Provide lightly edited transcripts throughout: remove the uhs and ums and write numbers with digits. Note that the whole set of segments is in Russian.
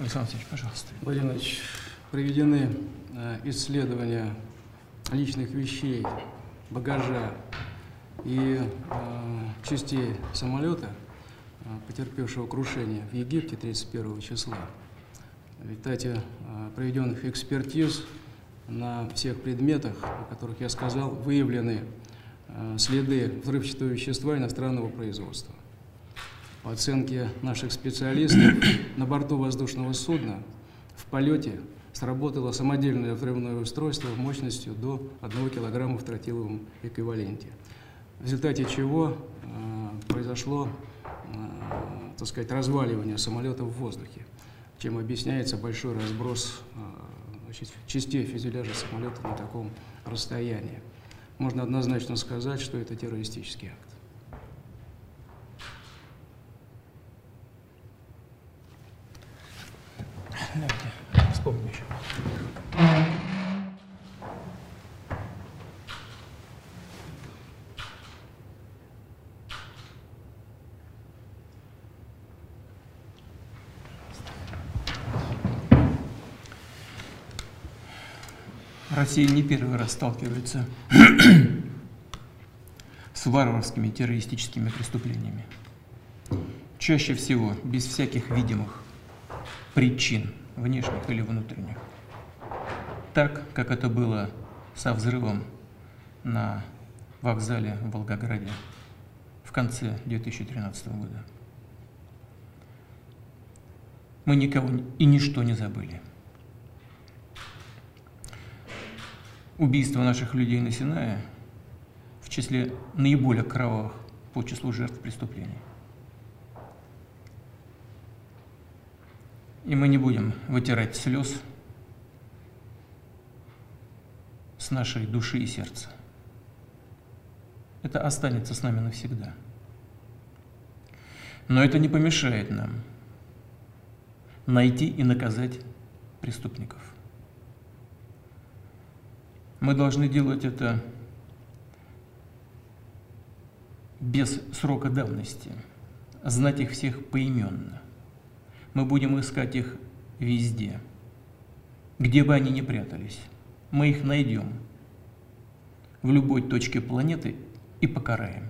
Александр Алексеевич, пожалуйста. Владимир Ильич, проведены исследования личных вещей, багажа и частей самолета, потерпевшего крушение в Египте 31 числа. В результате проведенных экспертиз на всех предметах, о которых я сказал, выявлены следы взрывчатого вещества иностранного производства. По оценке наших специалистов, на борту воздушного судна в полете сработало самодельное взрывное устройство мощностью до 1 килограмма в тротиловом эквиваленте, в результате чего произошло, так сказать, разваливание самолета в воздухе, чем объясняется большой разброс частей фюзеляжа самолета на таком расстоянии. Можно однозначно сказать, что это террористический акт. Давайте вспомним еще. Россия не первый раз сталкивается с варварскими террористическими преступлениями. Чаще всего без всяких видимых причин, внешних или внутренних. Так, как это было со взрывом на вокзале в Волгограде в конце 2013 года. Мы никого и ничто не забыли. Убийство наших людей на Синае в числе наиболее кровавых по числу жертв преступлений. И мы не будем вытирать слез с нашей души и сердца. Это останется с нами навсегда. Но это не помешает нам найти и наказать преступников. Мы должны делать это без срока давности, знать их всех поименно. Мы будем искать их везде, где бы они ни прятались. Мы их найдем в любой точке планеты и покараем.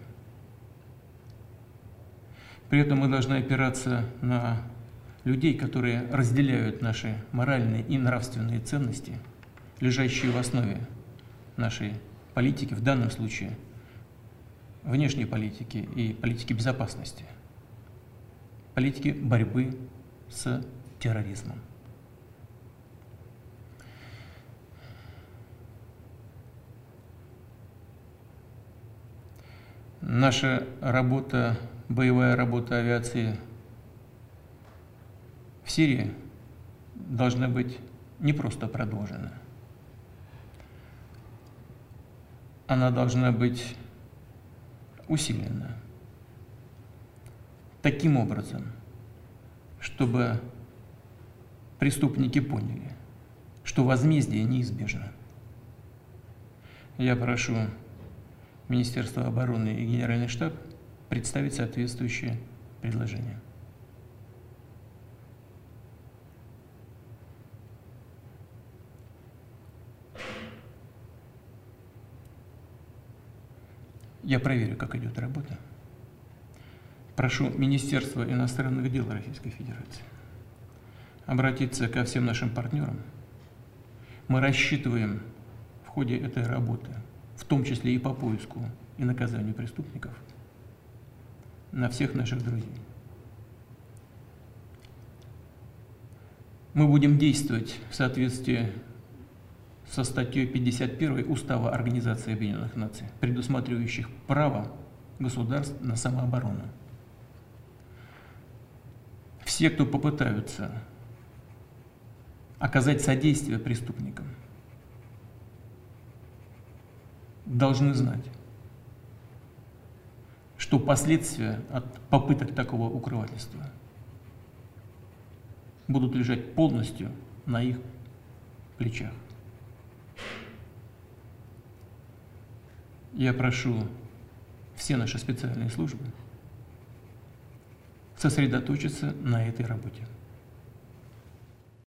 При этом мы должны опираться на людей, которые разделяют наши моральные и нравственные ценности, лежащие в основе нашей политики, в данном случае внешней политики и политики безопасности, политики борьбы с терроризмом. Наша работа, боевая работа авиации в Сирии должна быть не просто продолжена. Она должна быть усилена таким образом, чтобы преступники поняли, что возмездие неизбежно. Я прошу Министерство обороны и Генеральный штаб представить соответствующее предложение. Я проверю, как идет работа. Прошу Министерство иностранных дел Российской Федерации обратиться ко всем нашим партнерам. Мы рассчитываем в ходе этой работы, в том числе и по поиску и наказанию преступников, на всех наших друзей. Мы будем действовать в соответствии со статьей 51 Устава Организации Объединенных Наций, предусматривающих право государств на самооборону. Все, кто попытаются оказать содействие преступникам, должны знать, что последствия от попыток такого укрывательства будут лежать полностью на их плечах. Я прошу все наши специальные службы сосредоточиться на этой работе.